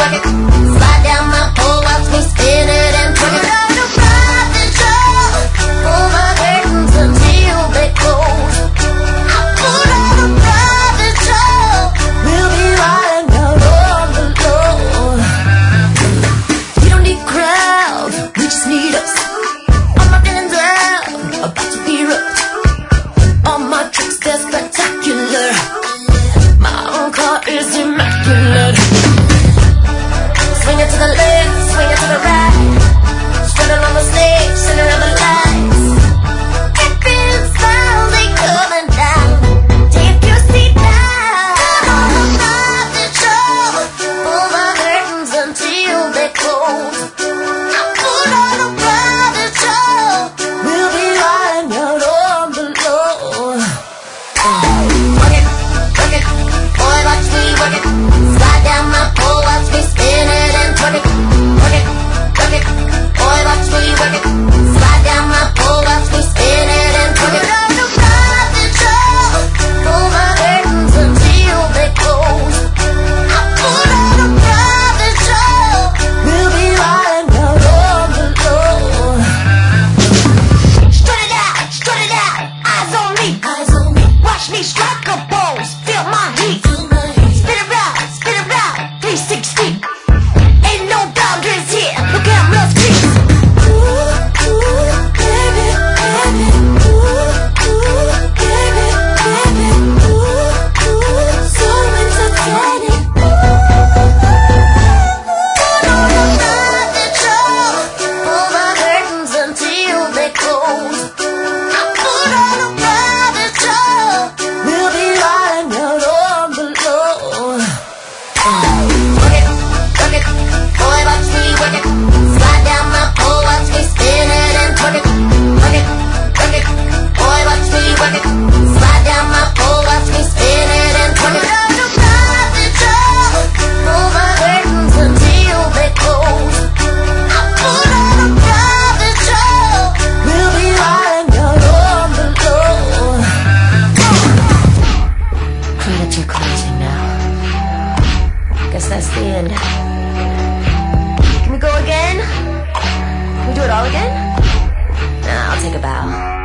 work it. Slide down my pole, watch me spin it and twerk it. We're gonna ride the show, pull the curtains until they close. We're gonna ride the show, we'll be riding out on the low. We don't need crowds, we just need us. All my feelings out, about to erupt. All my tricks, they're spectacular. My own car is immaculate. Swing it to the left, swing it to the right. Strutting on the stage, center of the lights. Every smile, they coming down. Take your seat down. Ride the show, pull the curtains until they close. Put on a private show, we'll be riding out on the low. Work it, boy, watch me work it. Slide down my pole, watch me spin it and twerk it. Work it, boy, watch me work it. Slide down my pole, watch me spin it and twerk it. We're gonna ride the show, pull the curtains until they close. Put on a private show, we'll be riding out on the low. Strut it out, eyes on me. Watch me strike a pose, feel my heat. Spin it round, 360. Ain't no boundaries here, no cameras creep. Baby, so entertaining. Ride the show, pull the curtains until they close. Put on a private show, we'll be riding out on the low. Work it, boy, watch me work it. Slide down my pole, watch me spin it and twerk it. Work it, boy, watch me work it. Slide down my pole, watch me spin it and twerk it. We're gonna ride the show, pull the curtains until they close. Put on a private show, we'll be riding out on the low. Predator closing now. Guess that's the end. Can we go again? Can we do it all again? Nah, I'll take a bow.